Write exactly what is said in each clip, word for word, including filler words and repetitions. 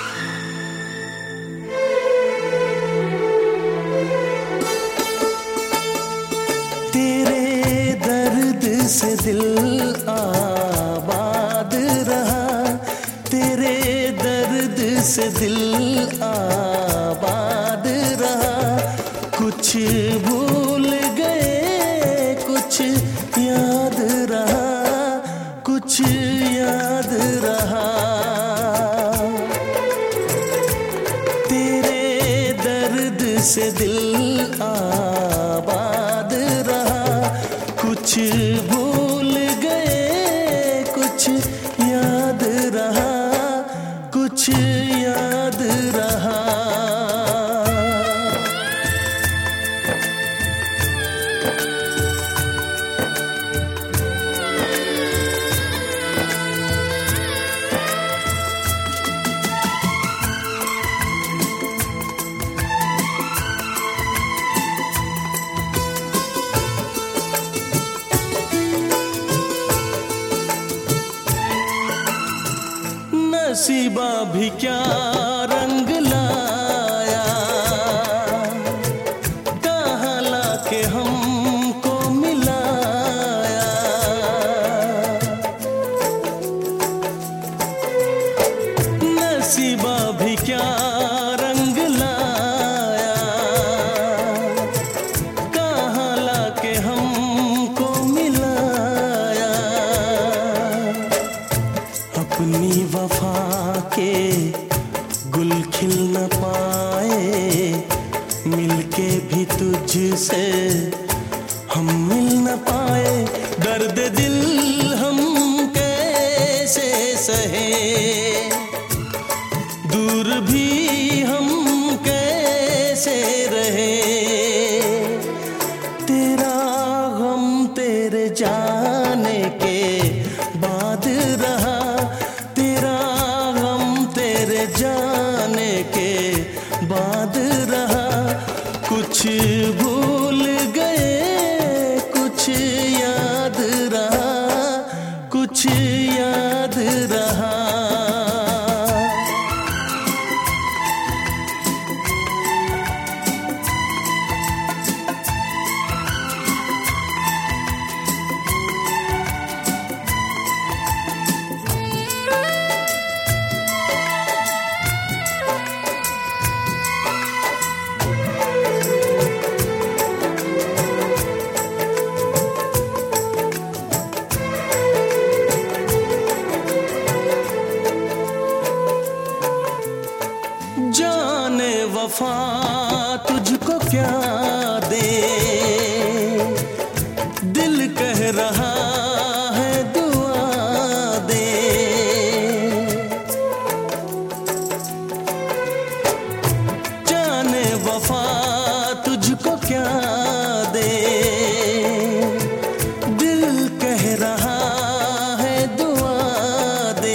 तेरे दर्द से दिल आबाद रहा, तेरे दर्द से दिल आबाद रहा। कुछ भूल गए कुछ याद रहा, कुछ याद रहा। तेरे दर्द से दिल आबाद रहा, कुछ भूल गए कुछ याद रहा, कुछ याद रहा। नसीबा भी क्या रंग लाया, कहाँ लाके हमको मिलाया। नसीबा भी क्या रंग लाया, कहाँ लाके हमको मिलाया। अपनी वफा के गुल खिल न पाए, मिलके भी तुझसे हम मिल न पाए। दर्द दिल हम कैसे सहे, दूर भी हम कैसे रहे। तेरा गम तेरे जाने के बाद रहा, तेरा गम तेरे जाने के बाद रहा। कुछ भूल गए कुछ याद रहा, कुछ याद रहा। जाने वफा तुझको क्या दे, दिल कह रहा है दुआ दे। जाने वफा तुझको क्या दे, दिल कह रहा है दुआ दे।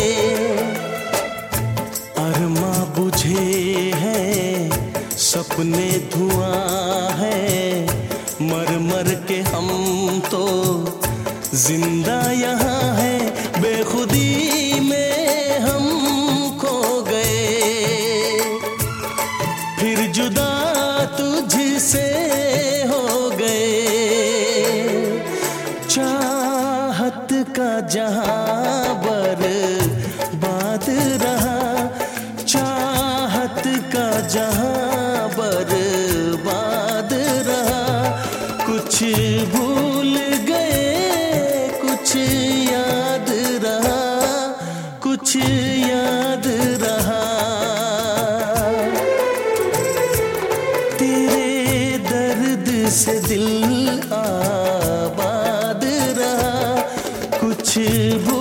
अरमा बुझे हैं सपने धुआं है, मर मर के हम तो जिंदा यहाँ है। बेखुदी में हम खो गए, फिर जुदा तुझसे हो गए। चाहत का जहां बर्बाद रहा, चाहत का जहां बर्बाद रहा। कुछ भूल गए कुछ याद रहा, कुछ याद रहा। तेरे दर्द से दिल आबाद रहा, कुछ